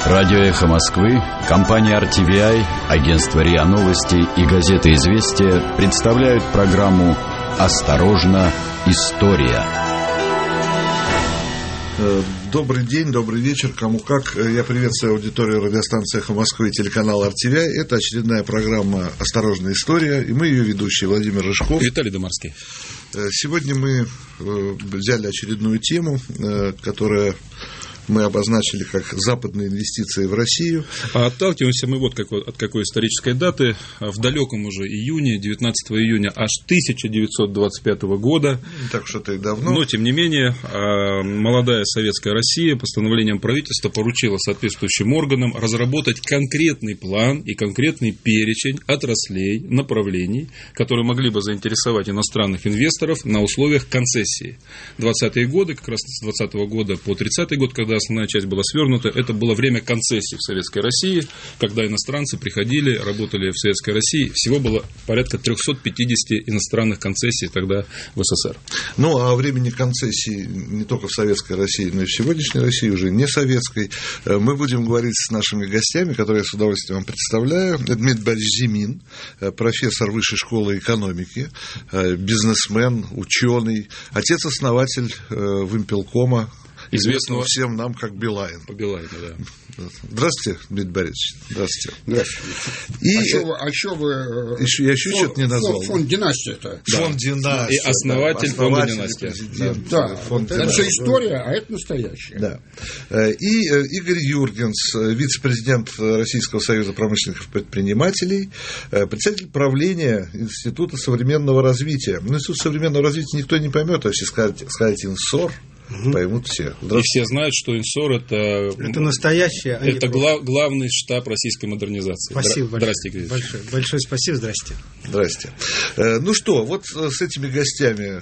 Радио «Эхо Москвы», компания RTVI, агентство РИА Новости и газета «Известия» представляют программу «Осторожно, история». Добрый день, добрый вечер, кому как. Я приветствую аудиторию радиостанции «Эхо Москвы» и телеканал RTVI. Это очередная программа «Осторожная история», и мы ее ведущие Владимир Рыжков. Виталий Домарский. Сегодня мы взяли очередную тему, которая мы обозначили как западные инвестиции в Россию. А отталкиваемся мы вот от какой исторической даты. В далеком уже июне, 19 июня аж 1925 года. Так уж это и давно. Но, тем не менее, молодая советская Россия постановлением правительства поручила соответствующим органам разработать конкретный план и конкретный перечень отраслей, направлений, которые могли бы заинтересовать иностранных инвесторов на условиях концессии. 20-е годы, как раз с 20-го года по 30-й год, когда основная часть была свернута, это было время концессий в Советской России, когда иностранцы приходили, работали в Советской России. Всего было порядка 350 иностранных концессий тогда в СССР. Ну, а о времени концессий не только в Советской России, но и в сегодняшней России, уже не советской, мы будем говорить с нашими гостями, которые я с удовольствием вам представляю. Дмитрий Борисович Зимин, профессор Высшей школы экономики, бизнесмен, ученый, отец-основатель Вимпелкома, известного всем нам как Билайн. По Билайну, да. Здравствуйте, Дмитрий Борисович. Здравствуйте. Здравствуйте. А что вы... Я еще что-то не назвал. Фонд «Династия»-то. Фонд «Династия». И основатель фонда «Династия». Да, это же история, а это настоящая. Да. И Игорь Юргенс, вице-президент Российского союза промышленных предпринимателей, председатель правления Института современного развития. Ну, Институт современного развития никто не поймет, а все скажете «Инсор». Поймут все. И все знают, что Инсор это настоящее. Это главный штаб российской модернизации. Спасибо Здравствуйте, большое спасибо, здрасте. Здрасте. Ну что, вот с этими гостями,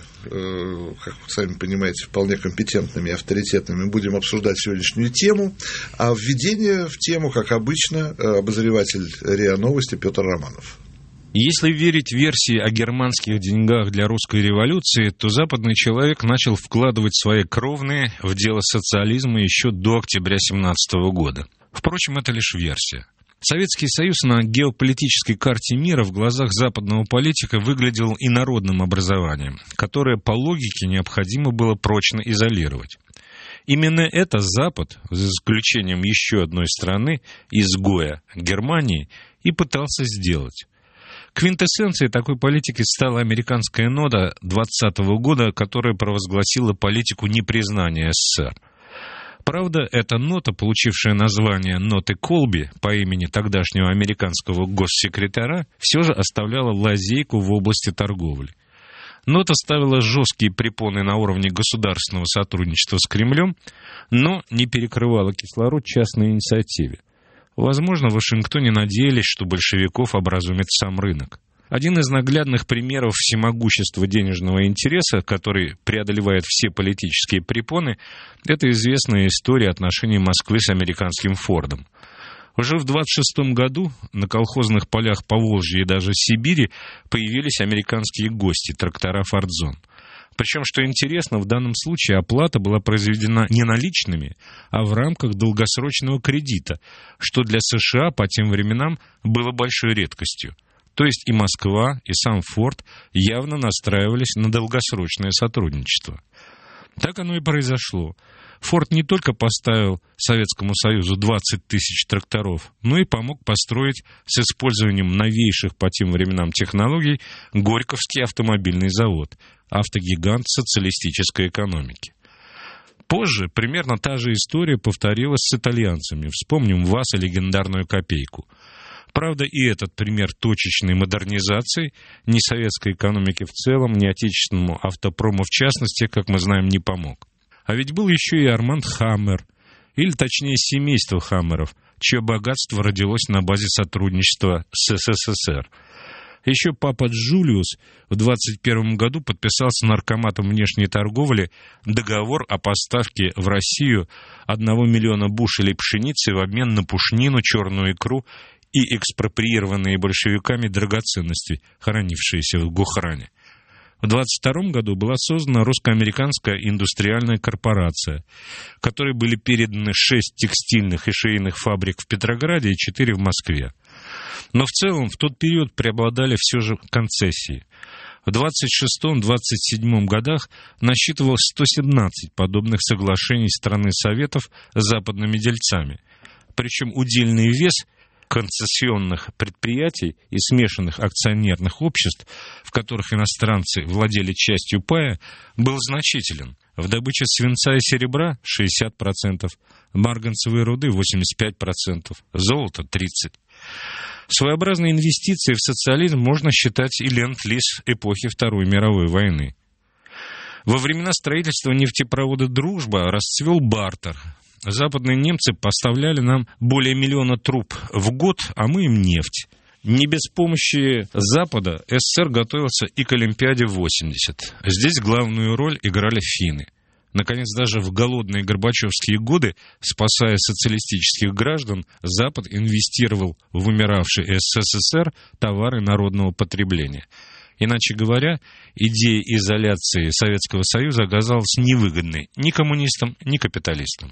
как вы сами понимаете, вполне компетентными и авторитетными, будем обсуждать сегодняшнюю тему. А введение в тему, как обычно, обозреватель РИА Новости Петр Романов. Если верить версии о германских деньгах для русской революции, то западный человек начал вкладывать свои кровные в дело социализма еще до октября 1917 года. Впрочем, это лишь версия. Советский Союз на геополитической карте мира в глазах западного политика выглядел инородным образованием, которое по логике необходимо было прочно изолировать. Именно это Запад, за исключением еще одной страны, изгоя Германии, и пытался сделать. Квинтэссенцией такой политики стала американская нота 2020 года, которая провозгласила политику непризнания СССР. Правда, эта нота, получившая название ноты Колби по имени тогдашнего американского госсекретаря, все же оставляла лазейку в области торговли. Нота ставила жесткие препоны на уровне государственного сотрудничества с Кремлем, но не перекрывала кислород частной инициативе. Возможно, в Вашингтоне надеялись, что большевиков образумит сам рынок. Один из наглядных примеров всемогущества денежного интереса, который преодолевает все политические препоны, это известная история отношений Москвы с американским Фордом. Уже в 1926 году на колхозных полях Поволжья и даже Сибири появились американские гости, трактора «Фордзон». Причем, что интересно, в данном случае оплата была произведена не наличными, а в рамках долгосрочного кредита, что для США по тем временам было большой редкостью. То есть и Москва, и сам Форд явно настраивались на долгосрочное сотрудничество. Так оно и произошло. Форд не только поставил Советскому Союзу 20 тысяч тракторов, но и помог построить с использованием новейших по тем временам технологий Горьковский автомобильный завод, автогигант социалистической экономики. Позже примерно та же история повторилась с итальянцами. Вспомним ВАЗ и легендарную копейку. Правда, и этот пример точечной модернизации ни советской экономике в целом, ни отечественному автопрому в частности, как мы знаем, не помог. А ведь был еще и Арманд Хаммер, или точнее семейство Хаммеров, чье богатство родилось на базе сотрудничества с СССР. Еще папа Джулиус в 1921 году подписал с наркоматом внешней торговли договор о поставке в Россию 1 миллиона бушелей пшеницы в обмен на пушнину, черную икру и экспроприированные большевиками драгоценности, хранившиеся в Гохране. В 1922 году была создана русско-американская индустриальная корпорация, которой были переданы 6 текстильных и швейных фабрик в Петрограде и 4 в Москве. Но в целом в тот период преобладали все же концессии. В 1926-1927 годах насчитывалось 117 подобных соглашений страны Советов с западными дельцами. Причем удельный вес концессионных предприятий и смешанных акционерных обществ, в которых иностранцы владели частью пая, был значителен. В добыче свинца и серебра 60%, марганцевой руды 85%, золота 30%. Своеобразные инвестиции в социализм можно считать и ленд-лиз эпохи Второй мировой войны. Во времена строительства нефтепровода «Дружба» расцвел бартер. Западные немцы поставляли нам более 1 миллиона труб в год, а мы им нефть. Не без помощи Запада СССР готовился и к Олимпиаде 80. Здесь главную роль играли финны. Наконец, даже в голодные горбачевские годы, спасая социалистических граждан, Запад инвестировал в умиравший СССР товары народного потребления. Иначе говоря, идея изоляции Советского Союза оказалась невыгодной ни коммунистам, ни капиталистам.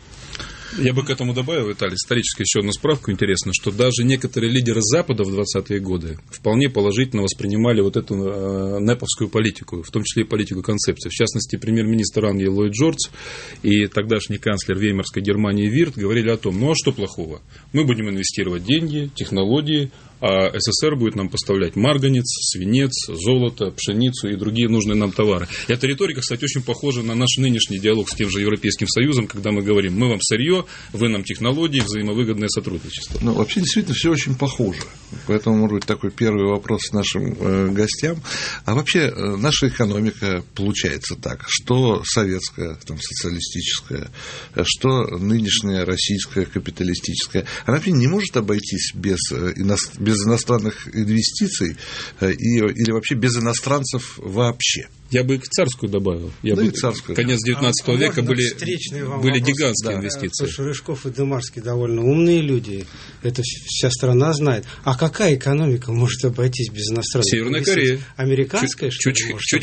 Я бы к этому добавил, Виталий, исторически еще одну справку интересно, что даже некоторые лидеры Запада в 20-е годы вполне положительно воспринимали вот эту нэповскую политику, в том числе и политику концепции. В частности, премьер-министр Англии Ллойд Джордж и тогдашний канцлер Веймарской Германии Вирт говорили о том, ну а что плохого? Мы будем инвестировать деньги, технологии, а СССР будет нам поставлять марганец, свинец, золото, пшеницу и другие нужные нам товары. И эта риторика, кстати, очень похожа на наш нынешний диалог с тем же Европейским Союзом, когда мы говорим, мы вам сырье, вы нам технологии, взаимовыгодное сотрудничество. Ну, вообще, действительно, все очень похоже. Поэтому, может быть, такой первый вопрос нашим гостям. А вообще, наша экономика получается так, что советская, там, социалистическая, что нынешняя российская, капиталистическая, она вообще не может обойтись без иностранных инвестиций или вообще без иностранцев вообще. Я бы и царскую добавил. Конец 19 века были гигантские инвестиции. Потому что Рыжков и Дымарский довольно умные люди. Это вся страна знает. А какая экономика может обойтись без иностранных Северная инвестиций? Корея. Американская, что ли,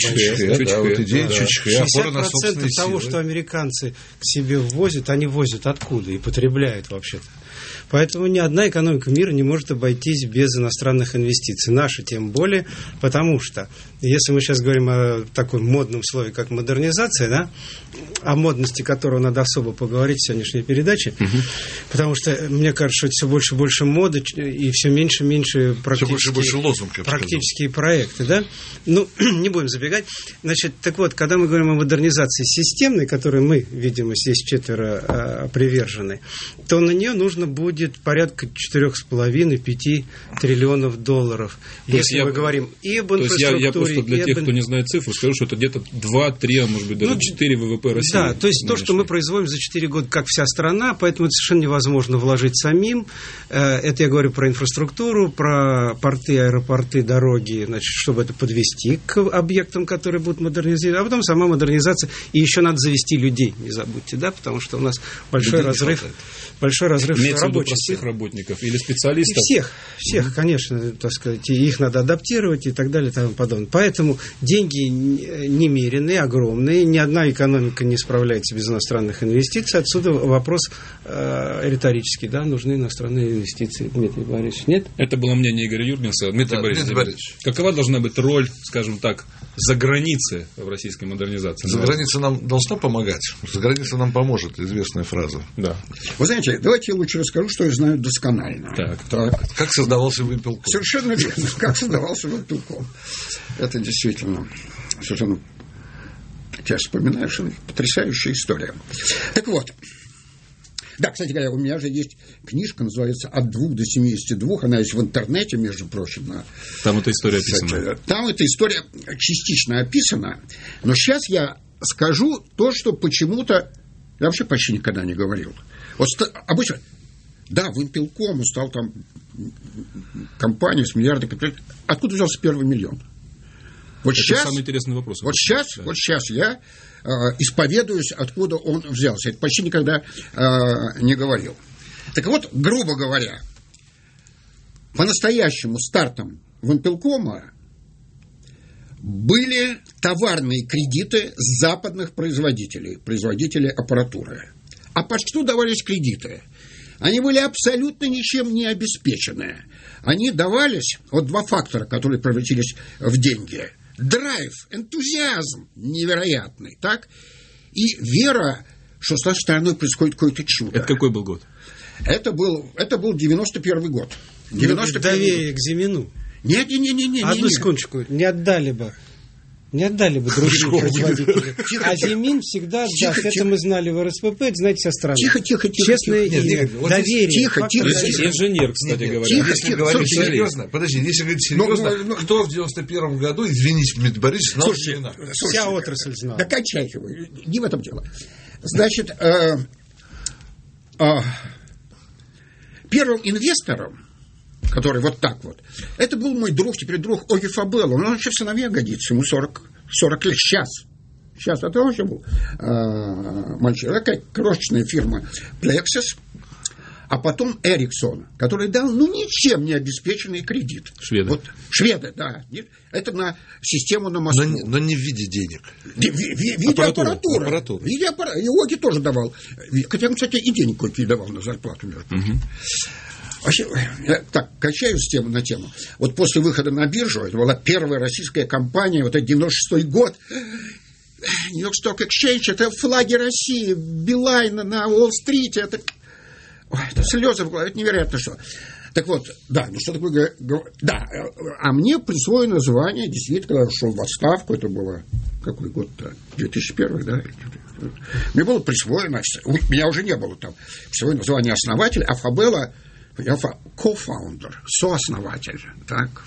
может обойтись? 60% того, что американцы к себе ввозят, они возят откуда и потребляют вообще-то. Поэтому ни одна экономика мира не может обойтись без иностранных инвестиций. Наша тем более, потому что, если мы сейчас говорим о таком модном слове, как модернизация, да, о модности которого надо особо поговорить в сегодняшней передаче, потому что, мне кажется, что это все больше и больше моды, и все меньше и меньше практические проекты. Да? Ну, не будем забегать. Значит, так вот, когда мы говорим о модернизации системной, которой мы, видимо, здесь 4 привержены, то на нее нужно будет порядка 4,5-5 триллионов долларов. Если мы говорим и об инфраструктуре... Я просто для тех, кто не знает цифру, скажу, что это где-то 2-3, а может быть даже 4 ВВП России. Да, то есть то, что мы производим за 4 года, как вся страна, поэтому это совершенно невозможно вложить самим. Это я говорю про инфраструктуру, про порты, аэропорты, дороги, значит, чтобы это подвести к объектам, которые будут модернизированы. А потом сама модернизация. И еще надо завести людей, не забудьте, да, потому что у нас большой разрыв рабочих. Простых работников или специалистов? Всех, конечно, так сказать, и их надо адаптировать и так далее и тому подобное. Поэтому деньги немеренные, огромные, ни одна экономика не справляется без иностранных инвестиций. Отсюда вопрос риторический, да, нужны иностранные инвестиции. Дмитрий Борисович, нет? Это было мнение Игоря Юргенса. Дмитрий Борисович, какова должна быть роль, скажем так, за границей в российской модернизации? За границей нам должна помогать. За границей нам поможет, известная фраза. Да. Вы знаете, давайте я лучше расскажу, что я знаю досконально. Так. Как создавался Вимпелком? Совершенно верно. Как создавался Вимпелком. Это действительно совершенно... Я вспоминаю, что потрясающая история. Так вот. Да, кстати говоря, у меня же есть книжка, называется «От 2 до 72». Она есть в интернете, между прочим. Там эта история описана. Там эта история частично описана. Но сейчас я скажу то, что почему-то я вообще почти никогда не говорил. Вот обычно... Да, Вимпелком стал там компания с миллиардами. Откуда взялся первый миллион? Вот это сейчас, самый интересный вопрос. Вот сейчас я исповедуюсь, откуда он взялся. Это почти никогда не говорил. Так вот, грубо говоря, по-настоящему стартом Вимпелкома были товарные кредиты западных производителей аппаратуры. А под что давались кредиты? Они были абсолютно ничем не обеспечены. Они давались, вот два фактора, которые превратились в деньги. Драйв, энтузиазм невероятный, так? И вера, что с нашей стороны происходит какое-то чудо. Это какой был год? Это был 91 год. 91 доверие к Зимину. Нет. Одну секундочку, не отдали бы другим производителям. А Зимин всегда отдаст. Это мы знали в РСПП, это знаете со стороны. Тихо. Честное доверие. Тихо. Инженер, кстати говоря. Если говорить серьезно, кто в 91 году, извините, Дмитрий Борисович, знал Зимина? Вся отрасль знала. Докончайте вы, не в этом дело. Значит, первым инвестором, который вот так вот, это был мой друг, теперь друг Оги Фабелло. Он вообще в сыновья годится, ему 40 лет сейчас. Сейчас это вообще был мальчик. Такая крошечная фирма Plexus, а потом Ericsson, который дал, ничем не обеспеченный кредит. Шведы. Вот, шведы, да. Это на систему на Москву. Но не в виде денег. В виде аппаратуры. В виде аппаратуры. И Оги тоже давал. Хотя он, кстати, и денег кое-какие давал на зарплату, между прочим. Вообще, я так качаюсь с темы на тему. Вот после выхода на биржу, это была первая российская компания, вот это 96-й год, Нью-Йорк Stock Exchange, это флаги России, Билайна на Уолл-стрите, это слезы в голове, это невероятно что. Так вот, да, что такое, да, а мне присвоено звание, действительно, когда я ушел в отставку, это было, какой год-то, 2001, да, мне было присвоено, меня уже не было там, присвоено звание основателя, а Фабелло, я co-founder, сооснователь, так.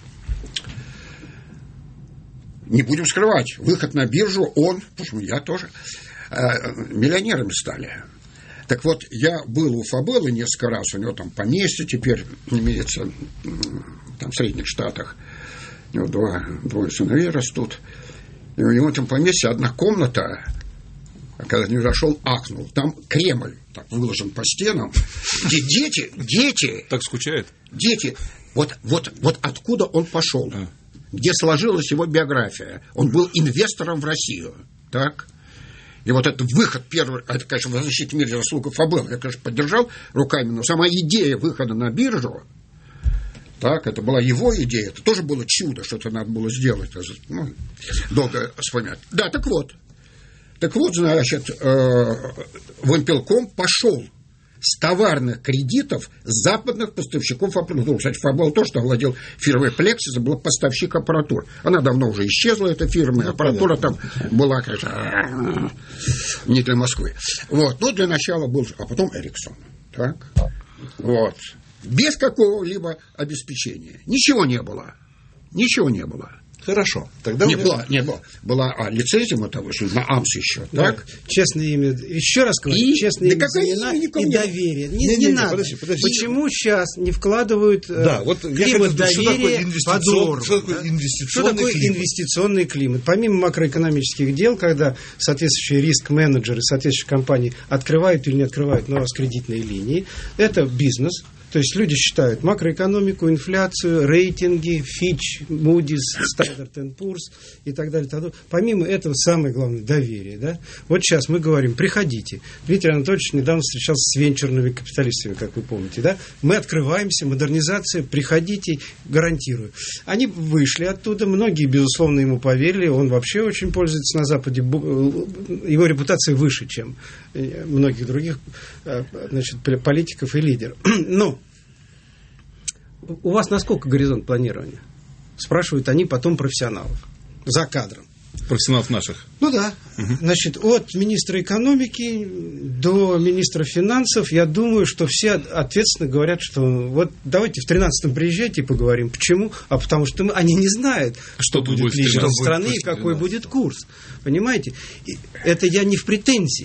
Не будем скрывать, выход на биржу, он, почему я тоже, миллионерами стали. Так вот, я был у Фабелло несколько раз, у него там поместье теперь имеется, там в Средних Штатах, у него двое сыновей растут, и у него там поместье одна комната, а когда я не зашел, ахнул. Там Кремль так выложен по стенам, где дети. Так скучает? Дети. Вот откуда он пошел, где сложилась его биография. Он был инвестором в Россию. Так? И вот этот выход первый, это, конечно, в защите мира заслуга Фабелло, я, конечно, поддержал руками, но сама идея выхода на биржу, так, это была его идея, это тоже было чудо, что-то надо было сделать. Долго вспоминать. Да, так вот, значит, Вымпелком пошел с товарных кредитов западных поставщиков аппаратуры. Кстати, Фабелло тоже владел фирмой Plexus, был поставщик аппаратуры. Она давно уже исчезла, эта фирма, аппаратура там была, конечно, не для Москвы. Вот, для начала был, а потом Ericsson. Так, вот. Без какого-либо обеспечения. Ничего не было. Хорошо. Тогда не было. Была лицензия, мы там вышли на АМС еще. Да. Так? Честное имя. Еще раз говорю, честное имя Зимина и доверие. Не надо. Подожди. Почему сейчас не вкладывают климат доверия под ОР? Что такое инвестиционный климат? Помимо макроэкономических дел, когда соответствующие риск-менеджеры соответствующих компаний открывают или не открывают на вас кредитные линии, это бизнес. То есть люди считают макроэкономику, инфляцию, рейтинги, Fitch, Moody's, Standard & Poor's и так далее. Помимо этого, самое главное, доверие. Да? Вот сейчас мы говорим, приходите. Дмитрий Анатольевич недавно встречался с венчурными капиталистами, как вы помните. Да? Мы открываемся, модернизация, приходите, гарантирую. Они вышли оттуда, многие, безусловно, ему поверили. Он вообще очень пользуется на Западе. Его репутация выше, чем многих других политиков и лидеров. Но у вас насколько горизонт планирования? Спрашивают они потом профессионалов за кадром. Профессионалов наших? Ну да. Значит, от министра экономики до министра финансов, я думаю, что все ответственно говорят, что вот давайте в 13-м приезжайте и поговорим. Почему? А потому что они не знают, что будет лидером страны и какой будет курс. Понимаете? Это я не в претензии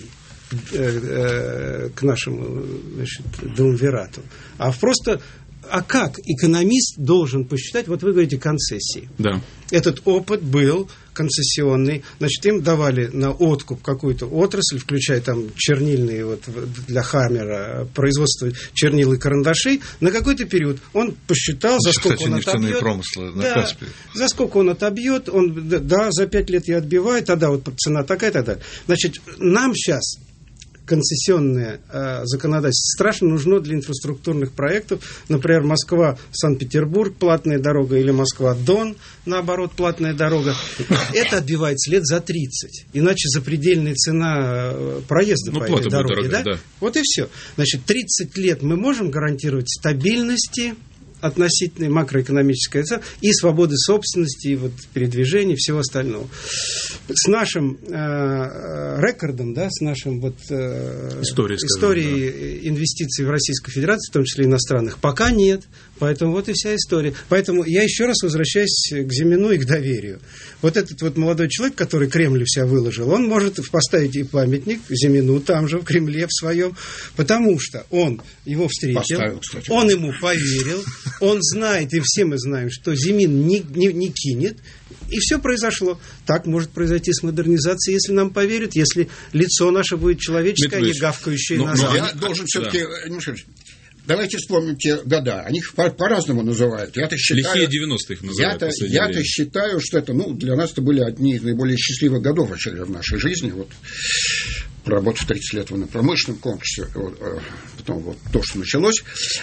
к нашему, значит, думвирату, а просто... А как экономист должен посчитать, вот вы говорите концессии. Да. Этот опыт был концессионный, значит, им давали на откуп какую-то отрасль, включая там чернильные, вот для Хаммера, производство чернил и карандашей, на какой-то период. Он посчитал, за сколько он отобьет. Промыслы на Каспии. За сколько он отобьет, за 5 лет я отбиваю, тогда вот цена такая, тогда. Значит, нам сейчас концессионное законодательство страшно нужно для инфраструктурных проектов. Например, Москва-Санкт-Петербург, платная дорога, или Москва-Дон, наоборот, платная дорога. Это отбивается лет за 30. Иначе запредельная цена проезда по этой дороге. Да? Вот и все. Значит, 30 лет мы можем гарантировать стабильности относительной макроэкономической и свободы собственности, и вот передвижения, всего остального. С нашим рекордом, да, с нашим вот, историей инвестиций в Российскую Федерацию, в том числе иностранных, пока нет. Поэтому вот и вся история. Поэтому я еще раз возвращаюсь к Зимину и к доверию. Вот этот вот молодой человек, который Кремль в себя выложил, он может поставить и памятник Зимину там же, в Кремле, в своем, потому что он его встретил, он ему поверил, он знает, и все мы знаем, что Зимин не кинет, и все произошло. Так может произойти с модернизацией, если нам поверят, если лицо наше будет человеческое, а не гавкающее назад. Я должен все-таки... Давайте вспомним те года. Они их по-разному называют. Я-то считаю, лихие 90-х их называют. Я-то считаю, что это, для нас это были одни из наиболее счастливых годов вообще в нашей жизни. Вот, проработав 30 лет на промышленном комплексе, потом вот то, что началось.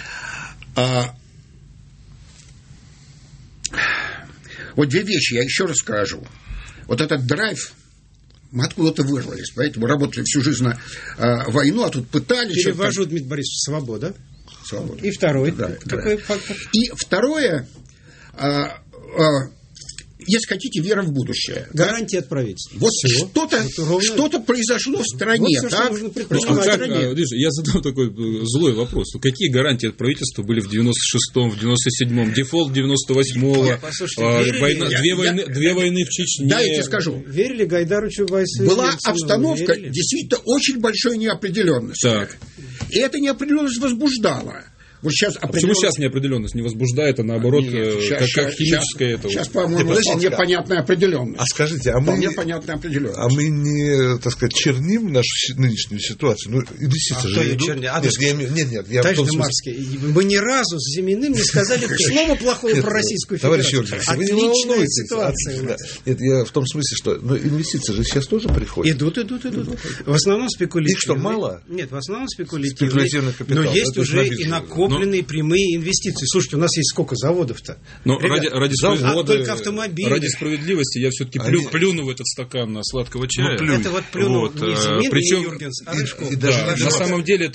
Вот две вещи я еще раз скажу. Вот этот драйв, мы откуда-то вырвались, поэтому работали всю жизнь на войну, а тут пытались... Перевожу, Дмитрий Борисович, свобода. Свобода. И второй. Да, какой фактор? И второе, если хотите, вера в будущее. Гарантия от правительства. Вот что-то произошло в стране. Вот так? Я задал такой злой вопрос. Какие гарантии от правительства были в 96-м, в 97-м, дефолт 98-го, две войны в Чечне? Да, я тебе скажу. Верили Гайдару, Чубайсу? Была обстановка действительно очень большой неопределенности. Так. И эта неопределенность возбуждала. Вот сейчас почему сейчас неопределенность не возбуждает, а наоборот, как химическое это? Сейчас, по-моему, непонятная определенность. А скажите, непонятная определенность. А мы не, так сказать, черним нашу нынешнюю ситуацию? Инвестиции же идут. Нет, я Товарищ Демарский, мы ни разу с Зиминым не сказали слова плохого про Российскую Федерацию. Товарищ Юрьевич, вы не волнуйтесь. Нет, я в том смысле, что инвестиции же сейчас тоже приходят. Идут. В основном спекулятивные. Их что, мало? Нет, в основном спекулятивный капитал. Но есть уже и накопленные прямые инвестиции. Слушайте, у нас есть сколько заводов-то? Но ради справедливости я все-таки плюну в этот стакан сладкого чая. Это вот плюнул не Зимин, не Юргенс, а Рыжков. На самом деле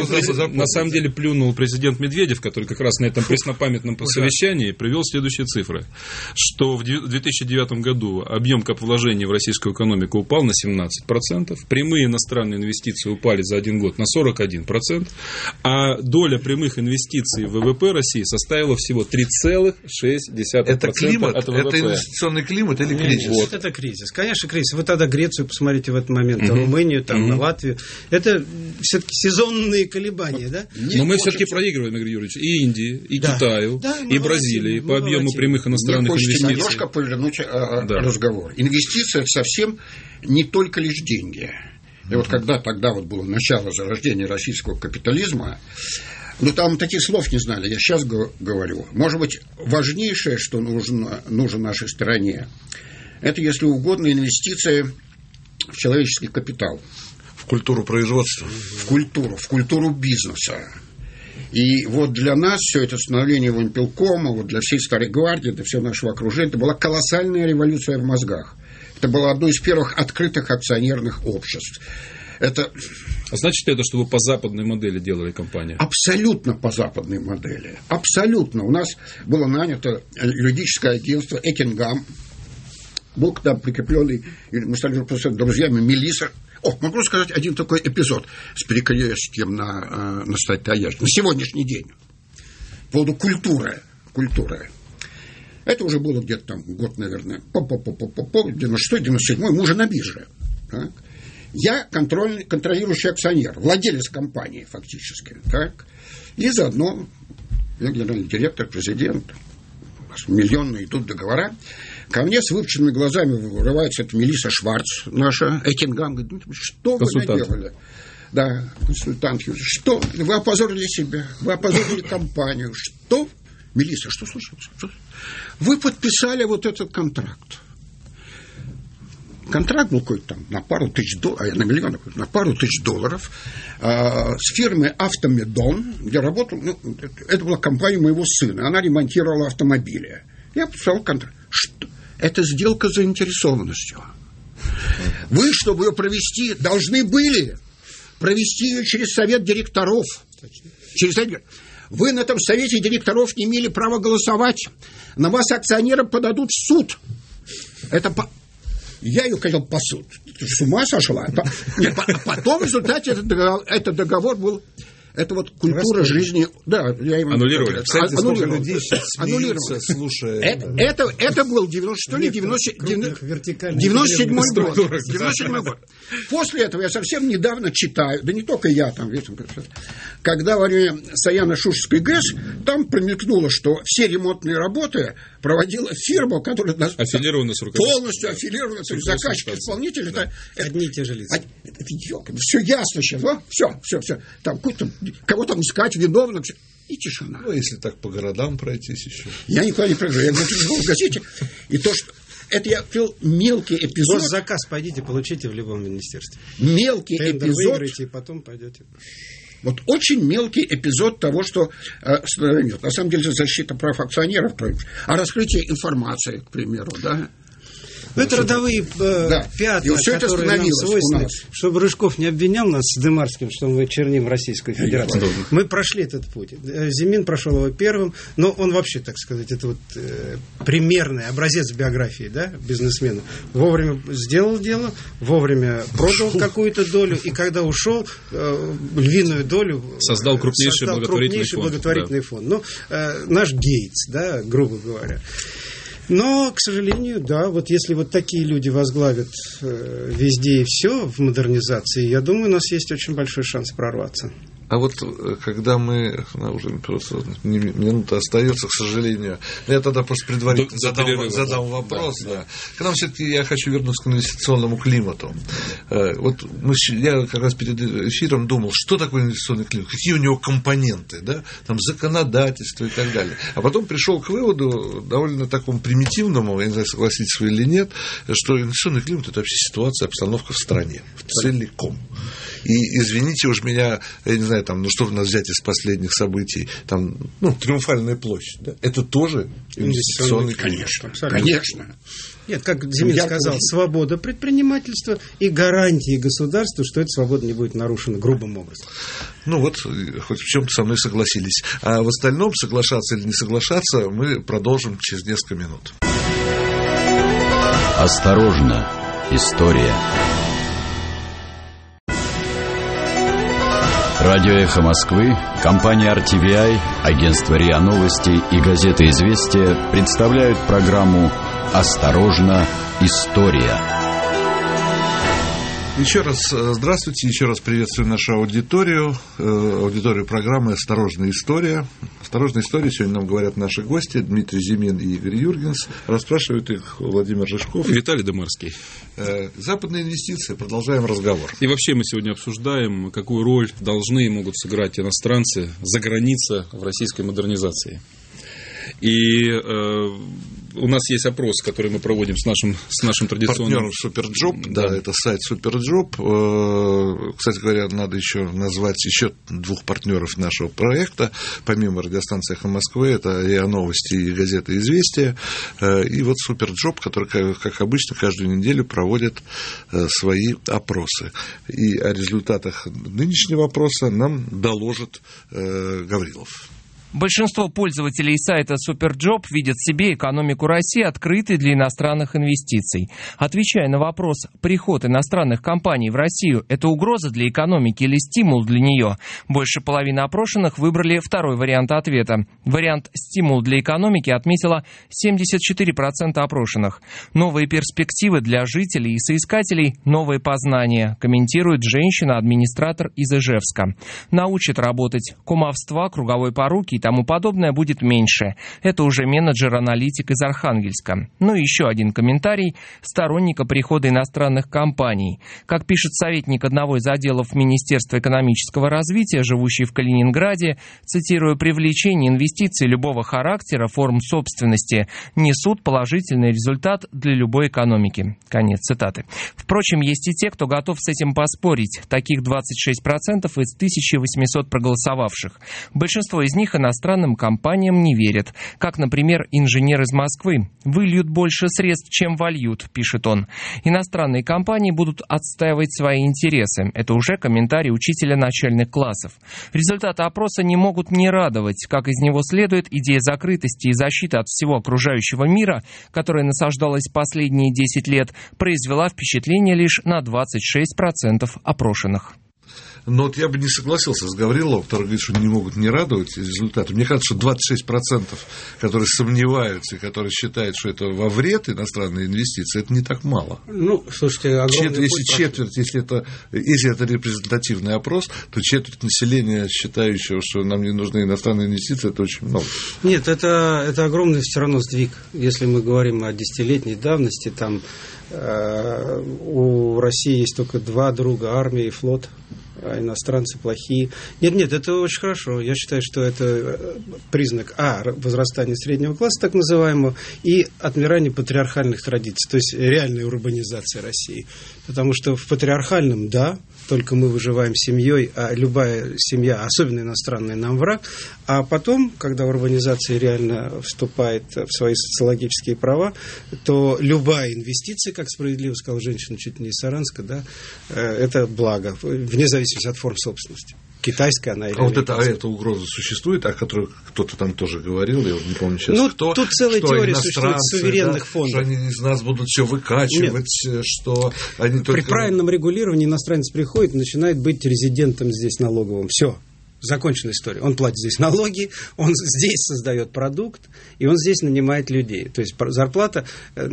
плюнул президент Медведев, который как раз на этом преснопамятном совещании привел следующие цифры, что в 2009 году объем капвложений в российскую экономику упал на 17%, прямые иностранные инвестиции упали за один год на 41%, а доля прямых инвестиций в ВВП России составила всего 3,6% это климат, от ВВП. Это инвестиционный климат или кризис? Вот это кризис. Конечно, кризис. Вы тогда Грецию посмотрите в этот момент, Румынию, на Латвию. Это все-таки сезонные колебания, да? Но мы все-таки проигрываем, Игорь Юрьевич, и Индии, и Китаю, и Бразилии по объему прямых иностранных инвестиций. Немножко повернуть разговор. Инвестиции – совсем не только лишь деньги. И вот когда тогда вот было начало зарождения российского капитализма, там таких слов не знали, я сейчас говорю. Может быть, важнейшее, что нужно нашей стране, это, если угодно, инвестиции в человеческий капитал. В культуру производства. В культуру бизнеса. И вот для нас все это становление Вымпелкома, вот для всей Старой Гвардии, для всего нашего окружения, это была колоссальная революция в мозгах. Это было одно из первых открытых акционерных обществ. Это... А значит это, что вы по западной модели делали компанию? Абсолютно по западной модели. Абсолютно. У нас было нанято юридическое агентство «Экингам». Был к нам прикрепленный, мы стали друзьями, Мелисса. Могу сказать один такой эпизод с перекрестием на Стояжке. На сегодняшний день. По поводу культуры. Это уже было где-то там год, наверное, 96-97, мы уже на бирже. Так? Я контролирующий акционер, владелец компании фактически. Так? И заодно я генеральный директор, президент. Миллионные идут договора. Ко мне с выпученными глазами вырывается эта Мелисса Шварц, наша Экингам, говорит: что вы наделали? Да, консультант. Что? Вы опозорили себя, вы опозорили компанию. Что? Мелисса, что случилось? Вы подписали вот этот контракт. Контракт был какой-то там на пару тысяч долларов, на миллион, на пару тысяч долларов с фирмой «Автомедон», где работал, это была компания моего сына, она ремонтировала автомобили. Я подписал контракт. Что? Это сделка с заинтересованностью. Вы, чтобы ее провести, должны были провести ее через совет директоров. Вы на этом совете директоров не имели права голосовать. На вас акционеры подадут в суд. Я ее хотел по суд. Ты с ума сошла? Потом в результате этот договор был... Это вот культура жизни... Да, я им... Аннулировали. Кстати, сколько людей сейчас смеются, слушая... Это был 97-й год. После этого я совсем недавно читаю, да не только я там, когда во время Саяно-Шушской ГЭС, там промелькнуло, что все ремонтные работы проводила фирма, которая аффилирована с руководством. Полностью аффилирована, то есть заказчик-исполнитель. Одни и те же лица. Все ясно сейчас, все. Там кого там искать виновных, и тишина. Ну, если так по городам пройтись еще. Я никуда не прохожу, я говорю, в газете. И то, что это я привел мелкий эпизод. Заказ пойдите, получите в любом министерстве. Мелкий эпизод. Выиграете, и потом пойдете. Вот очень мелкий эпизод того, что на самом деле защита прав акционеров, а раскрытие информации, к примеру, да. Ну, это родовые пятна, которые нам свойственны. Чтобы Рыжков не обвинял нас с Дымарским, что мы черним Российскую Федерацию. Мы прошли этот путь. Зимин прошел его первым, но он вообще, так сказать, это вот примерный образец биографии, да, бизнесмена. Вовремя сделал дело, вовремя продал какую-то долю, и когда ушел, львиную долю создал крупнейший благотворительный фонд. Ну, наш Гейтс, да, грубо говоря. Но, к сожалению, да, вот если вот такие люди возглавят везде и все в модернизации, я думаю, у нас есть очень большой шанс прорваться. А вот когда мы, уже просто минута остается, к сожалению, я тогда просто предварительно задам вопрос. Да. К нам все-таки я хочу вернуться к инвестиционному климату. Вот я как раз перед эфиром думал, что такое инвестиционный климат, какие у него компоненты, да, там законодательство и так далее. А потом пришел к выводу, довольно такому примитивному, я не знаю, согласитесь вы или нет, что инвестиционный климат – это вообще ситуация, обстановка в стране целиком. И извините уж меня, я не знаю, там, что у нас взять из последних событий, там, Триумфальная площадь, да? Это тоже инвестиционный климат. Конечно. Нет, как Зимин сказал, свобода предпринимательства и гарантии государства, что эта свобода не будет нарушена грубым образом. Ну вот, хоть в чем-то со мной согласились. А в остальном, соглашаться или не соглашаться, мы продолжим через несколько минут. Осторожно, история. Радио «Эхо Москвы», компания RTVI, агентство РИА Новости и газета «Известия» представляют программу «Осторожно, история». Еще раз здравствуйте, еще раз приветствую нашу аудиторию программы «Осторожная история». «Осторожная история» сегодня нам говорят наши гости Дмитрий Зимин и Игорь Юргенс. Расспрашивают их Владимир Рыжков и Виталий Дымарский. Западные инвестиции. Продолжаем разговор. И вообще мы сегодня обсуждаем, какую роль должны и могут сыграть иностранцы за границей в российской модернизации. И у нас есть опрос, который мы проводим с нашим традиционным партнером Суперджоп. Да, это сайт Суперджоп. Кстати говоря, надо еще назвать еще двух партнеров нашего проекта, помимо радиостанции «Эхо Москвы», это РИА Новости и газета «Известия». И вот Суперджоп, который, как обычно, каждую неделю проводит свои опросы. И о результатах нынешнего опроса нам доложит Гаврилов. Большинство пользователей сайта Суперджоп видят в себе экономику России открытой для иностранных инвестиций. Отвечая на вопрос, приход иностранных компаний в Россию – это угроза для экономики или стимул для нее, больше половины опрошенных выбрали второй вариант ответа. Вариант «стимул для экономики» отметила 74% опрошенных. Новые перспективы для жителей и соискателей – новые познания, комментирует женщина-администратор из Ижевска. Научит работать кумовства, круговой поруки и тому подобное будет меньше. Это уже менеджер-аналитик из Архангельска. Ну и еще один комментарий сторонника прихода иностранных компаний. Как пишет советник одного из отделов Министерства экономического развития, живущий в Калининграде, цитирую, «привлечение инвестиций любого характера, форм собственности несут положительный результат для любой экономики». Конец цитаты. Впрочем, есть и те, кто готов с этим поспорить. Таких 26% из 1800 проголосовавших. Большинство из них иностранным компаниям не верят. Как, например, инженер из Москвы. «Выльют больше средств, чем вольют», пишет он. Иностранные компании будут отстаивать свои интересы. Это уже комментарий учителя начальных классов. Результаты опроса не могут не радовать. Как из него следует, идея закрытости и защиты от всего окружающего мира, которая насаждалась последние 10 лет, произвела впечатление лишь на 26% опрошенных. Но вот я бы не согласился с Гавриловым, который говорит, что не могут не радовать результаты. Мне кажется, что 26%, которые сомневаются и которые считают, что это во вред иностранные инвестиции, это не так мало. Ну, слушайте, если это репрезентативный опрос, то четверть населения, считающего, что нам не нужны иностранные инвестиции, это очень много. Нет, это огромный все равно сдвиг. Если мы говорим о десятилетней давности, там у России есть только два друга, армия и флот. А иностранцы плохие. Нет, это очень хорошо. Я считаю, что это признак возрастания среднего класса, так называемого, и отмирания патриархальных традиций, то есть реальной урбанизации России. Потому что в патриархальном, да, только мы выживаем семьей, а любая семья, особенно иностранная, нам враг. А потом, когда урбанизация реально вступает в свои социологические права, то любая инвестиция, как справедливо сказал женщина чуть не из Саранска, да, это благо, вне зависимости от форм собственности. Китайская она или эта угроза существует, о которой кто-то там тоже говорил, я уже не помню сейчас, кто. Тут целая теория существует суверенных фондов. Что они из нас будут все выкачивать, что они только... При правильном регулировании иностранец приходит и начинает быть резидентом здесь налоговым. Все. Законченная история. Он платит здесь налоги, он здесь создает продукт, и он здесь нанимает людей. То есть зарплата,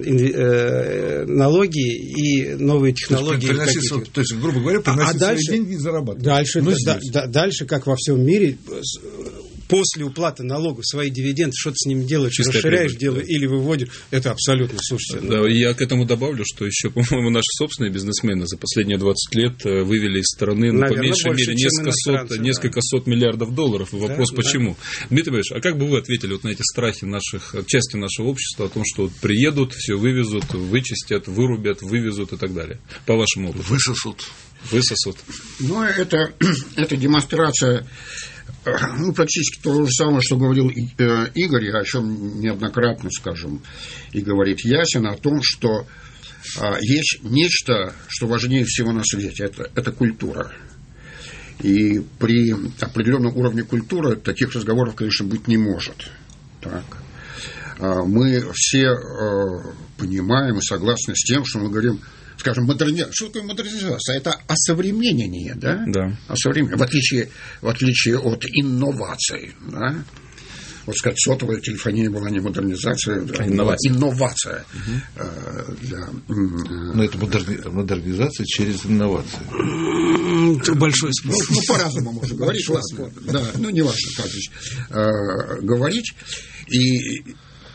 налоги и новые технологии. То есть грубо говоря, приносить свои деньги и зарабатывать. Дальше, как во всем мире, после уплаты налогов свои дивиденды, что ты с ними делаешь, расширяешь дело или выводишь, это абсолютно, слушайте. Да, я к этому добавлю, что еще, по-моему, наши собственные бизнесмены за последние 20 лет вывели из страны, по меньшей мере, несколько сот миллиардов долларов. И вопрос, почему? Дмитрий Борисович, а как бы вы ответили вот на эти страхи части нашего общества о том, что вот приедут, все вывезут, вычистят, вырубят, вывезут и так далее? По вашему опыту. Высосут. Ну, это демонстрация, практически то же самое, что говорил Игорь, о чем неоднократно, скажем, и говорит Ясин, о том, что есть нечто, что важнее всего на свете, это культура. И при определенном уровне культуры таких разговоров, конечно, быть не может. Так. Мы все понимаем и согласны с тем, что мы говорим, скажем, модернизация. Что такое модернизация? Это осовременение, да? Да. Осовременение. В отличие от инноваций, да? Вот сказать, сотовая телефония была не модернизация, а инновация. Но это модернизация через инновации. Большой спор. По-разному можно говорить. Да, не важно, как здесь говорить. И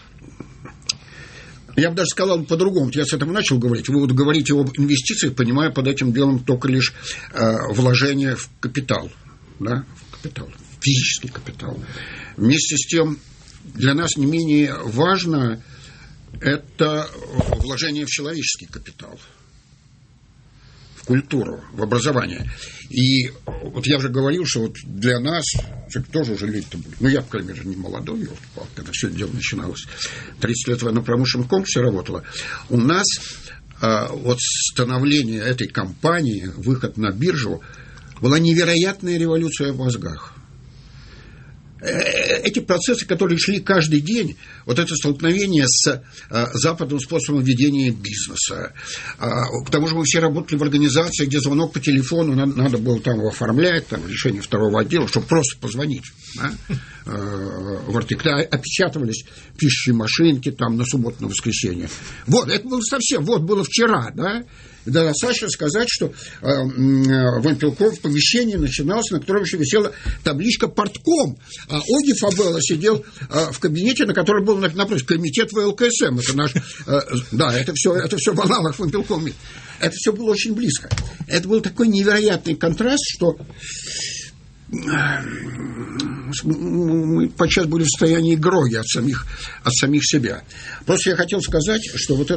я бы даже сказал по-другому. Я с этого начал говорить. Вы вот говорите об инвестициях, понимая под этим делом только лишь вложение в капитал. Да? В капитал. Физический капитал. Вместе с тем, для нас не менее важно это вложение в человеческий капитал, в культуру, в образование. И вот я уже говорил, что вот для нас, тоже уже люди-то были, я, по крайней мере, не молодой, когда все это дело начиналось, 30 лет в военно-промышленном комплексе работала, у нас вот становление этой компании, выход на биржу, была невероятная революция в мозгах. Эти процессы, которые шли каждый день, вот это столкновение с западным способом ведения бизнеса. К тому же мы все работали в организации, где звонок по телефону, надо было там его оформлять, там решение второго отдела, чтобы просто позвонить. Да? В артикле опечатывались пишущие машинки там на субботу, на воскресенье. Вот, это было совсем, было вчера, да? Достаточно сказать, что Вимпелком в помещении начинался, на котором еще висела табличка «Портком», а Оги Фабелло сидел в кабинете, на котором был напротив комитет ВЛКСМ. Это наш... Да, это все в аналогах Вимпелкома. Это все было очень близко. Это был такой невероятный контраст, что мы подчас были в состоянии гроги от самих себя. Просто я хотел сказать, что вот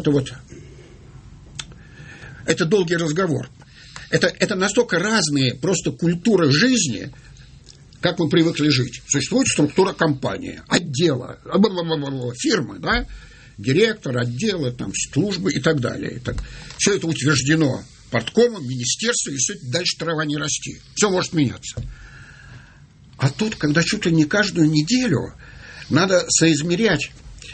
это долгий разговор. Это настолько разные просто культуры жизни, как мы привыкли жить. Существует структура компании, отдела, фирмы, да? Директор, отделы, там, службы и так далее. Все это утверждено порткомом, министерством, и все это дальше трава не расти. Все может меняться. А тут, когда чуть ли не каждую неделю надо соизмерять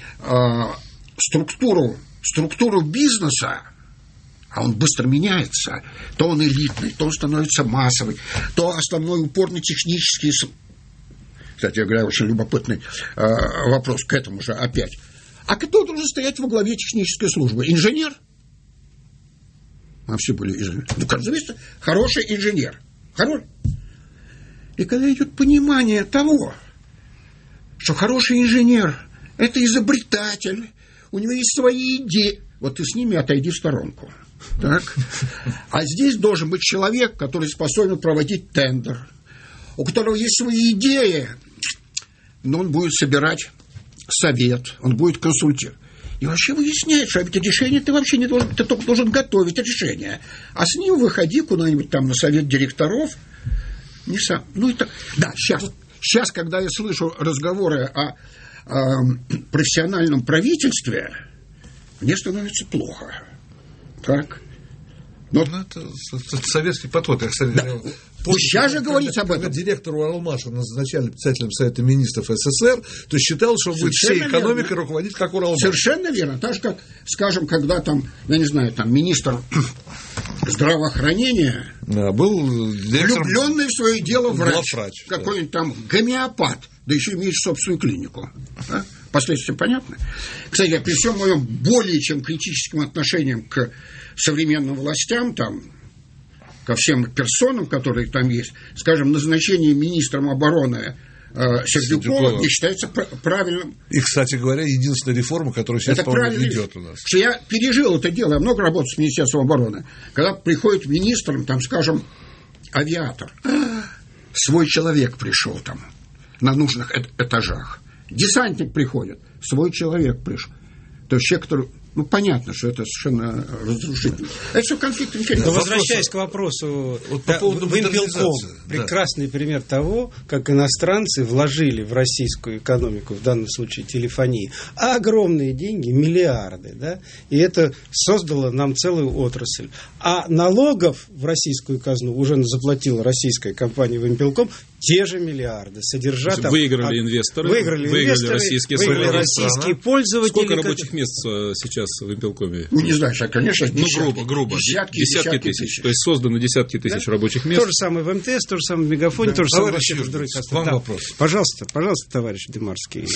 структуру бизнеса, а он быстро меняется, то он элитный, то он становится массовый, то основной упор на технические... Кстати говоря, очень любопытный вопрос к этому же опять. А кто должен стоять во главе технической службы? Инженер? Мы все были инженеры. Ну, кажется, хороший инженер. Хороший. И когда идет понимание того, что хороший инженер – это изобретатель, у него есть свои идеи. Вот ты с ними отойди в сторонку. Так? А здесь должен быть человек, который способен проводить тендер, у которого есть свои идеи, но он будет собирать совет, он будет консультировать. И вообще выясняет, что это решение ты вообще не должен, ты только должен готовить решение. А с ним выходи куда-нибудь там на совет директоров. Не сам. Ну, это... Да, сейчас, когда я слышу разговоры о профессиональном правительстве, мне становится плохо. Так? Но это советский подход. Я, кстати, да. Сейчас же говорить об этом. Когда директору Уралмаша назначали председателем Совета Министров СССР, то считалось, что он будет всей экономикой руководить, как Уралмаш. Совершенно верно. Так же, как, скажем, когда там, я не знаю, там министр здравоохранения был влюбленный в свое дело врач. Какой-нибудь да. там гомеопат, да еще имеет собственную клинику. Да? Последствия понятны? Кстати, при всем моем более чем критическим отношением к современным властям, там, ко всем персонам, которые там есть, скажем, назначение министром обороны Сердюкова не считается правильным. И, кстати говоря, единственная реформа, которую сейчас, по-моему, ведет у нас. Что я пережил это дело, я много работал с Министерством обороны. Когда приходит министр, там, скажем, авиатор, свой человек пришел там на нужных этажах. Десантник приходит, свой человек пришел. То есть человек, который... Ну, понятно, что это совершенно разрушительно. Это все конфликт интересов. Но возвращаясь к вопросу, вот по поводу Вимпелком, прекрасный пример того, как иностранцы вложили в российскую экономику, в данном случае телефонии, огромные деньги, миллиарды, да, и это создало нам целую отрасль. А налогов в российскую казну уже заплатила российская компания Вимпелком те же миллиарды, содержа там... Выиграли инвесторы, выиграли российские пользователи. Сколько рабочих мест сейчас в Вимпелкоме? Ну, не знаю, конечно, грубо. Десятки тысяч. То есть созданы десятки тысяч рабочих мест. То же самое в МТС, то же самое в Мегафоне, то же самое во всех других вам вопрос. Пожалуйста, товарищ Демарский.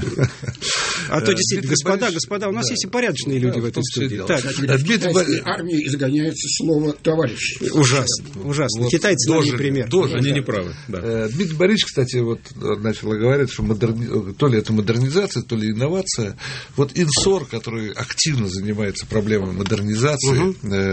А то действительно, господа, у нас есть и порядочные люди в этой студии. В армии изгоняется слово «товарищ». Ужасно. Китайцы нам не пример. Они не правы, да. Дмитрий Борисович, кстати, вот начал говорить, что то ли это модернизация, то ли инновация. Вот Инсор, который активно занимается проблемой модернизации,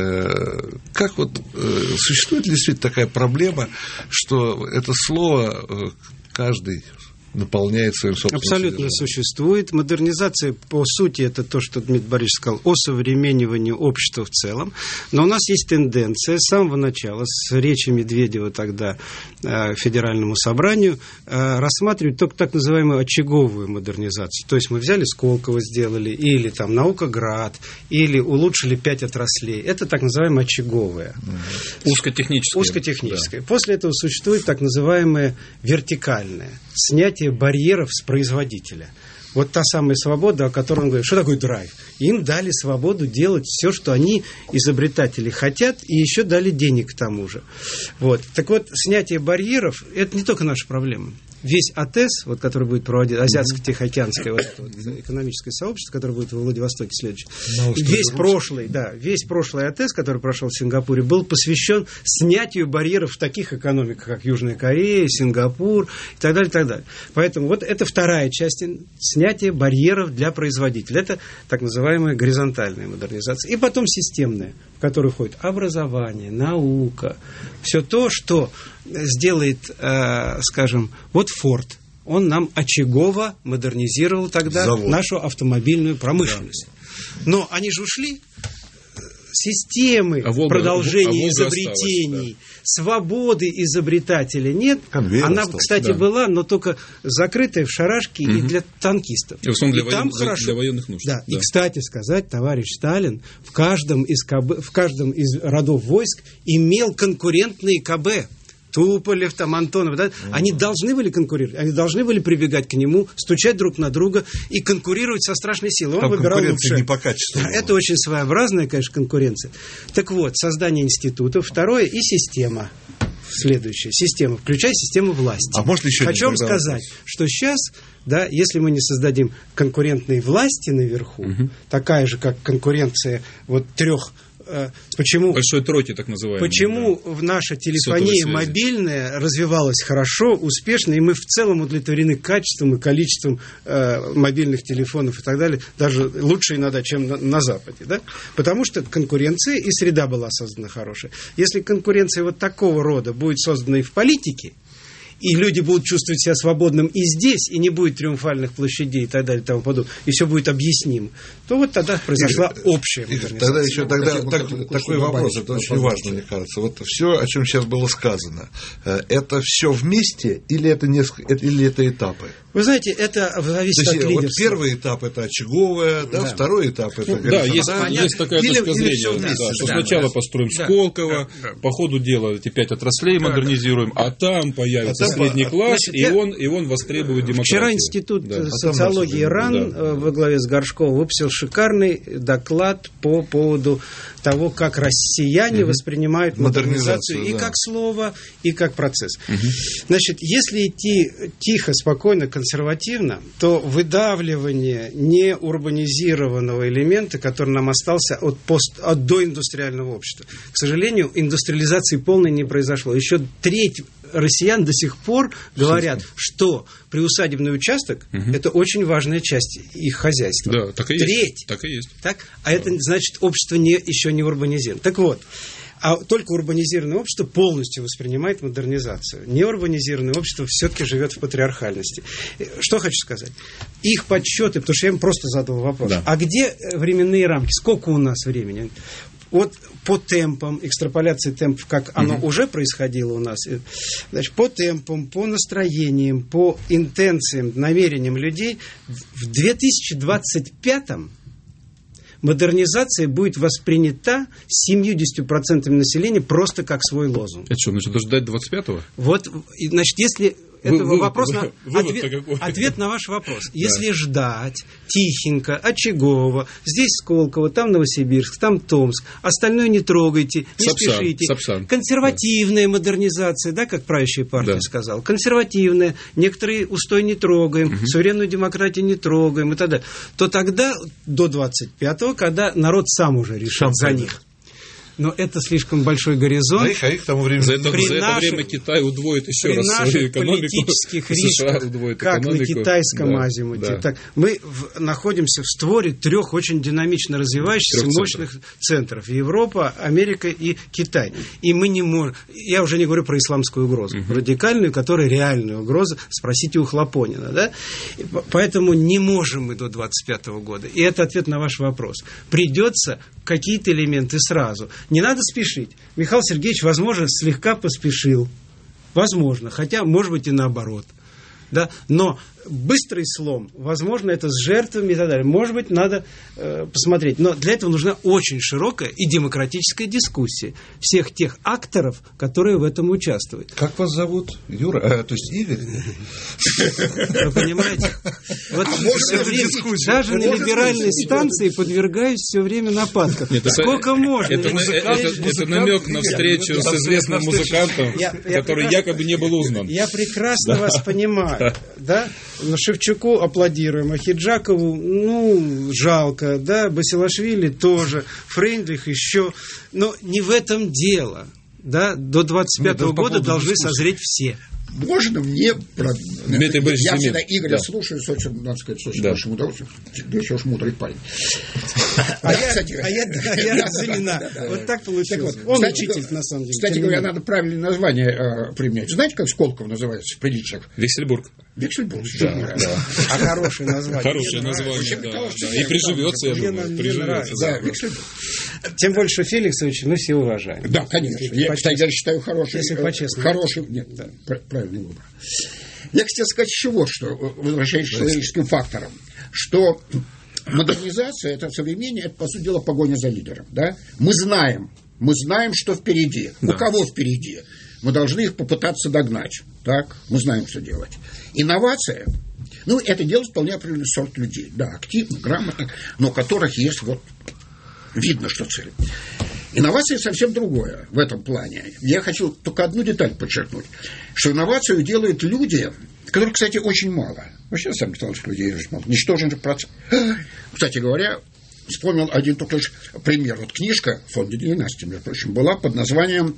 как вот существует ли действительно такая проблема, что это слово каждый наполняет своим собственным абсолютно существует. Модернизация, по сути, это то, что Дмитрий Борисович сказал, осовременивание общества в целом. Но у нас есть тенденция с самого начала, с речи Медведева тогда Федеральному собранию, рассматривать только так называемую очаговую модернизацию. То есть мы взяли Сколково, сделали, или там Наукоград, или улучшили 5 отраслей. Это так называемая очаговая. Узкотехническая. Да. После этого существует так называемая вертикальная. Снятие барьеров с производителя. Вот та самая свобода, о которой он говорит. Что такое драйв? Им дали свободу делать все, что они, изобретатели, хотят, и еще дали денег к тому же. Вот. Так вот, снятие барьеров – это не только наша проблема. весь АТЭС, вот, который будет проводить, Азиатско-Тихоокеанское вот это вот экономическое сообщество, которое будет во Владивостоке следующее, весь прошлый АТЭС, который прошел в Сингапуре, был посвящен снятию барьеров в таких экономиках, как Южная Корея, Сингапур и так далее, и так далее. Поэтому вот это вторая часть снятия барьеров для производителя. Это так называемая горизонтальная модернизация. И потом системная, в которую входит образование, наука, все то, что сделает, скажем, вот Форд. Он нам очагово модернизировал тогда нашу автомобильную промышленность. Но они же ушли. Системы продолжения изобретений, свободы изобретателя нет. Конвейер она, остался, кстати, была, но только закрытая в шарашке и для танкистов. И в основном для военных нужд. Да. И, кстати сказать, товарищ Сталин в каждом из родов войск имел конкурентные КБ. Туполев, там, Антонов, да? Они должны были конкурировать, они должны были прибегать к нему, стучать друг на друга и конкурировать со страшной силой. Он выбирал лучшее. Не по качеству. Это очень своеобразная, конечно, конкуренция. Так вот, создание институтов, второе, и система. Следующая система, включая систему власти. А можно еще хочу вам сказать, что сейчас, да, если мы не создадим конкурентные власти наверху, такая же, как конкуренция вот трех. Почему, большой тройки, так называемой. Почему наша телефония мобильная развивалась хорошо, успешно, и мы в целом удовлетворены качеством и количеством мобильных телефонов и так далее, даже лучше иногда, чем на Западе, да? Потому что конкуренция и среда была создана хорошая. Если конкуренция вот такого рода будет создана и в политике, и люди будут чувствовать себя свободным и здесь, и не будет триумфальных площадей и так далее, и тому подобное, и все будет объяснимо, то вот тогда произошла общая модернизация. Тогда такой вопрос, это очень важно, мне кажется. Вот все, о чем сейчас было сказано, это все вместе или это этапы? Вы знаете, это зависит от лидерства. Вот первый этап – это очаговое, да, второй этап – это… Да, есть такая точка зрения, что сначала построим Сколково, по ходу дела эти 5 отраслей модернизируем, а там появится средний класс, и он востребует демократию. Вчера Институт социологии РАН во главе с Горшковым выпустил шикарный доклад по поводу того, как россияне воспринимают модернизацию и как слово, и как процесс. Значит, если идти тихо, спокойно, консервативно, то выдавливание неурбанизированного элемента, который нам остался от доиндустриального общества. К сожалению, индустриализации полной не произошло. Еще треть россиян до сих пор говорят, что приусадебный участок – это очень важная часть их хозяйства. Да, так и есть. Треть. Так и есть. Так? А это значит, общество еще не урбанизировано. Так вот, а только урбанизированное общество полностью воспринимает модернизацию. Неурбанизированное общество все-таки живет в патриархальности. Что хочу сказать? Их подсчеты, потому что я им просто задал вопрос. Да. А где временные рамки? Сколько у нас времени? Вот по темпам, экстраполяции темпов, как оно уже происходило у нас, значит, по темпам, по настроениям, по интенциям, намерениям людей, в 2025-м модернизация будет воспринята 70% населения просто как свой лозунг. Это что, значит, ждать 25-го? Вот, значит, если... Это ответ на ваш вопрос. Если ждать тихенько, очагово, здесь Сколково, там Новосибирск, там Томск, остальное не трогайте, не спешите. Консервативная модернизация, да, как правящая партия сказала, консервативная, некоторые устои не трогаем, суверенную демократию не трогаем и так далее, то тогда до 25-го, когда народ сам уже решит за них. Но это слишком большой горизонт. За их тому времени. За это время Китай удвоит еще раз свою экономику. При наших политических рисках, как на китайском азимуте. Да. Так, мы находимся в створе 3 очень динамично развивающихся мощных центров. Европа, Америка и Китай. И мы не можем... Я уже не говорю про исламскую угрозу. Радикальную, которая реальная угроза. Спросите у Хлопонина. Да? Поэтому не можем мы до 25 года. И это ответ на ваш вопрос. Придется какие-то элементы сразу. Не надо спешить. Михаил Сергеевич, возможно, слегка поспешил. Возможно. Хотя, может быть, и наоборот. Да? Но быстрый слом, возможно, это с жертвами и так далее. Может быть, надо посмотреть. Но для этого нужна очень широкая и демократическая дискуссия всех тех акторов, которые в этом участвуют. Как вас зовут? Юра? То есть Игорь? Вы понимаете? Вот даже на либеральной станции подвергаюсь все время нападкам. Сколько можно? Это намек на встречу с известным музыкантом, который якобы не был узнан. Я прекрасно вас понимаю. Да? Но Шевчуку аплодируем, а Хиджакову, жалко, да, Басилашвили тоже, Фрейндлих еще. Но не в этом дело. Да? До 25-го года должны созреть все. Можно мне... Дмитрий Борисович, я всегда Игоря слушаю, надо сказать, с очень большим удовольствием. Да еще уж мудрый парень. А я Зимина. Вот так получилось. Он учитель, на самом деле. Кстати говоря, надо правильное название применять. Знаете, как Сколково называется в приличиях? Вексельбург. Вексельбург. А хорошее название. Хорошее название, да. И приживется, я думаю. Приживется. Да, Вексельбург. Тем больше Феликсовича мы все уважаем. Да, конечно. Я, кстати, считаю хороший. Если по-честному. Хороший, нет, правильный выбор. Я хотел сказать еще вот что, возвращаясь к человеческим факторам, что модернизация, это современное, это, по сути дела, погоня за лидером. Да? Мы знаем, что впереди. Да. У кого впереди? Мы должны их попытаться догнать. Так? Мы знаем, что делать. Инновация, это делает вполне определенный сорт людей. Да, активно, грамотно, но у которых есть видно, что цель. Инновация совсем другое в этом плане. Я хочу только одну деталь подчеркнуть, что инновацию делают люди, которых, кстати, очень мало. Вообще, сам сказал, что людей очень мало. Ничтожный процент. Кстати говоря, вспомнил один только лишь пример. Вот книжка фонда династии, между прочим, была под названием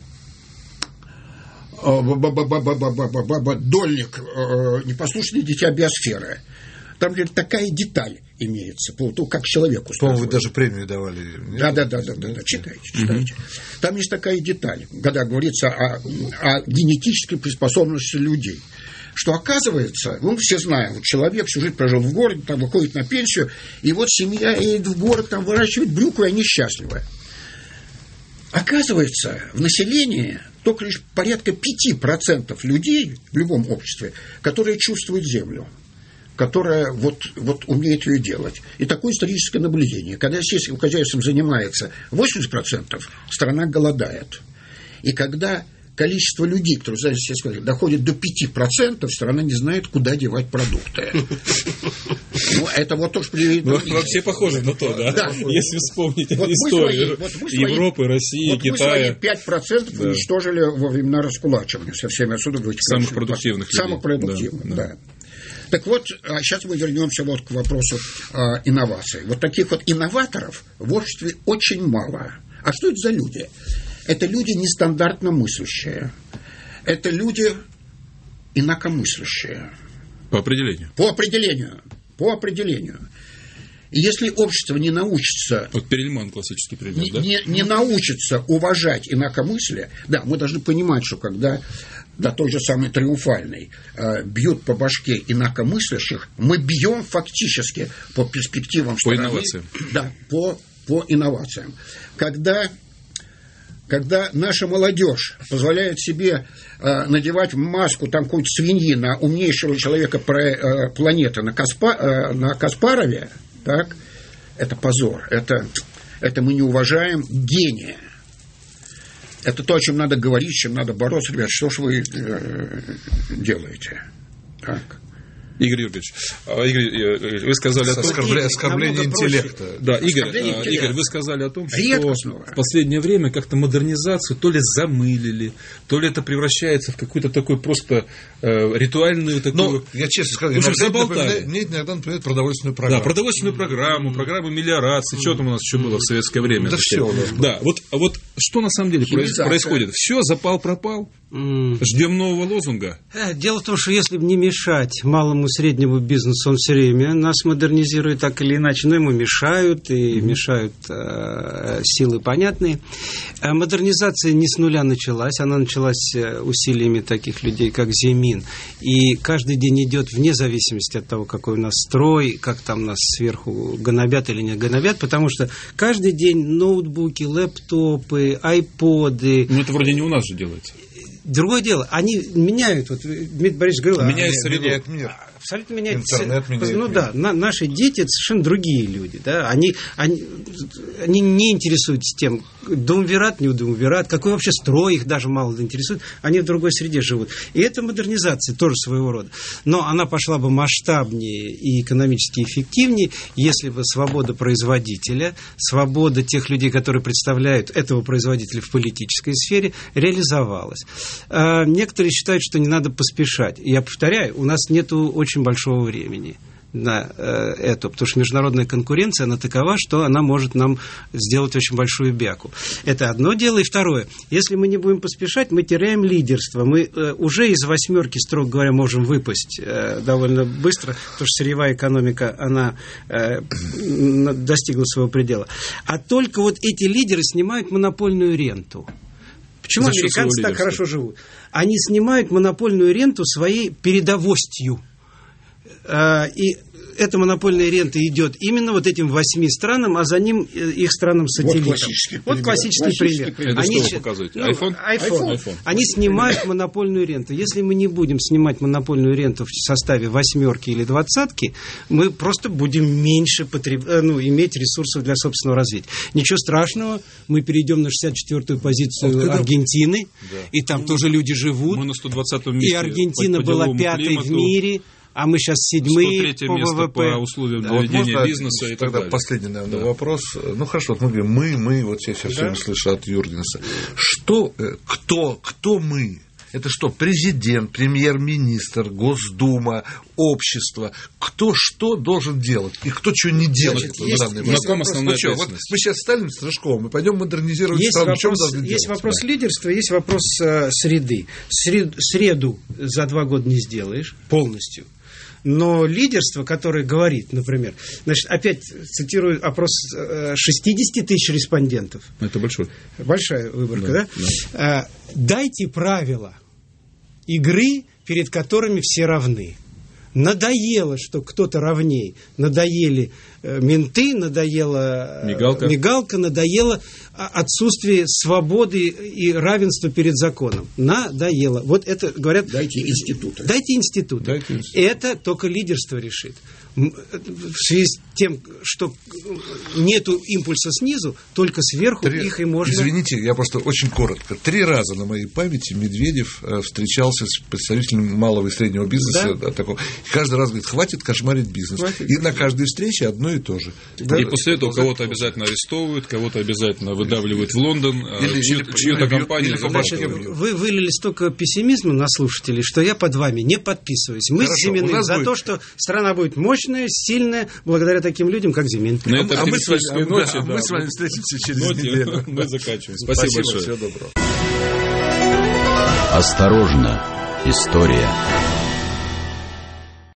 «Дольник. Непослушные дитя биосферы». Там, говорит, такая деталь имеется, как человеку. По-моему, вы даже премию давали. Да. Читайте. Там есть такая деталь, когда говорится о генетической приспособленности людей. Что оказывается, все знаем, вот человек всю жизнь прожил в городе, там выходит на пенсию, и вот семья едет в город, там выращивает брюкву, и они счастливы. Оказывается, в населении только лишь порядка 5% людей в любом обществе, которые чувствуют землю, которая вот умеет ее делать. И такое историческое наблюдение. Когда сельским хозяйством занимается 80%, страна голодает. И когда количество людей, которые занимаются сельским хозяйством, доходит до 5%, страна не знает, куда девать продукты. Это вот то, что... Вообще похоже на то, да? Если вспомнить историю Европы, России, Китая. Мы свои 5% уничтожили во времена раскулачивания со всеми отсюда. Самых продуктивных людей. Самых продуктивных, да. Так вот, сейчас мы вернемся вот к вопросу инноваций. Вот таких вот инноваторов в обществе очень мало. А что это за люди? Это люди нестандартно мыслящие. Это люди инакомыслящие. По определению. По определению. И если общество не научится... Вот Перельман классический пример, да? Не научится уважать инакомыслие, да, мы должны понимать, что когда той же самой Триумфальной бьют по башке инакомыслящих, мы бьем фактически по перспективам страны. По инновациям. Да, по инновациям. Когда наша молодежь позволяет себе надевать маску там какой-то свиньи на умнейшего человека планеты, на Каспарове, так, это позор. Это мы не уважаем гения. Это то, о чем надо говорить, с чем надо бороться. Ребят, что ж вы делаете? Так. Игорь Юрьевич, вы сказали о том, что... Оскорбление интеллекта. Да, Игорь, вы сказали о том, что в последнее время как-то модернизацию то ли замылили, то ли это превращается в какую-то такую просто ритуальную такую... Я честно скажу, мне иногда напоминает продовольственную программу. Да, продовольственную программу мелиорации, что там у нас еще было в советское время. Да все. Да, вот что на самом деле происходит? Все, запал-пропал, ждем нового лозунга. Дело в том, что если бы не мешать малому среднему бизнесу, он все время нас модернизирует так или иначе, но ему мешают, и мешают силы понятные. Модернизация не с нуля началась, она началась усилиями таких людей, как Зимин, и каждый день идет вне зависимости от того, какой у нас строй, как там нас сверху гонобят или не гонобят, потому что каждый день ноутбуки, лэптопы, айподы. Ну, это вроде не у нас же делается. Другое дело, они меняют, вот Дмитрий Борисович говорил, меняет мир. Абсолютно меняет. Интернет меняет мир. Да, наши дети — это совершенно другие люди, да, они не интересуются тем, думвират, не думвират, какой вообще строй их даже мало интересует, они в другой среде живут. И это модернизация тоже своего рода. Но она пошла бы масштабнее и экономически эффективнее, если бы свобода производителя, свобода тех людей, которые представляют этого производителя в политической сфере, реализовалась. Некоторые считают, что не надо поспешать. Я повторяю, у нас нет очень большого времени на это, потому что международная конкуренция, она такова, что она может нам сделать очень большую бяку. Это одно дело. И второе, если мы не будем поспешать, мы теряем лидерство. Мы уже из 8, строго говоря, можем выпасть довольно быстро, потому что сырьевая экономика, она достигла своего предела. А только вот эти лидеры снимают монопольную ренту. Почему американцы так хорошо живут? Они снимают монопольную ренту своей передовостью. И эта монопольная рента идет именно вот этим 8 странам, а за ним их странам-сателлитам. Вот классический пример. Это что вы показываете? iPhone. Они снимают монопольную ренту. Если мы не будем снимать монопольную ренту в составе 8 или 20, мы просто будем меньше иметь ресурсов для собственного развития. Ничего страшного, мы перейдем на 64-ю позицию Аргентины, и там тоже люди живут. Мы на 120-м месте. И Аргентина была 5-й в мире. А мы сейчас 7-е по ВВП. По условиям ведения бизнеса и так далее. Последний, наверное, вопрос. Ну, хорошо, вот мы говорим, мы, вот я сейчас все слышу от Юргенса. Кто мы? Это что, президент, премьер-министр, Госдума, общество? Кто что должен делать? И кто что не делает? На ком основная ответственность? Мы сейчас стали Страшковым, мы пойдем модернизировать страну. Есть вопрос лидерства, есть вопрос среды. Среду за 2 года не сделаешь полностью. Но лидерство, которое говорит, например, значит, опять цитирую опрос 60 тысяч респондентов. Это большая выборка, да? Дайте правила игры, перед которыми все равны. Надоело, что кто-то равней. Надоели менты, надоела мигалка, надоело отсутствие свободы и равенства перед законом. Надоело. Вот это говорят... Дайте институты. Это только лидерство решит. В связи с тем, что нету импульса снизу, только сверху их и можно... Извините, я просто очень коротко. 3 раза на моей памяти Медведев встречался с представителями малого и среднего бизнеса. Да? Такого. Каждый раз говорит, хватит кошмарить бизнес. И на каждой встрече одно и то же. И после этого кого-то обязательно арестовывают, кого-то обязательно выдавливают в Лондон, чью-то компанию... Вы вылили столько пессимизма на слушателей, что я под вами не подписываюсь. Мы с Зиминым за то, что страна будет мощная, сильная, благодаря таким людям, как Зимин. На этой оптимистической ноте, мы с вами встретимся через неделю. Мы заканчиваем. Спасибо большое. Всего доброго. Осторожно, история.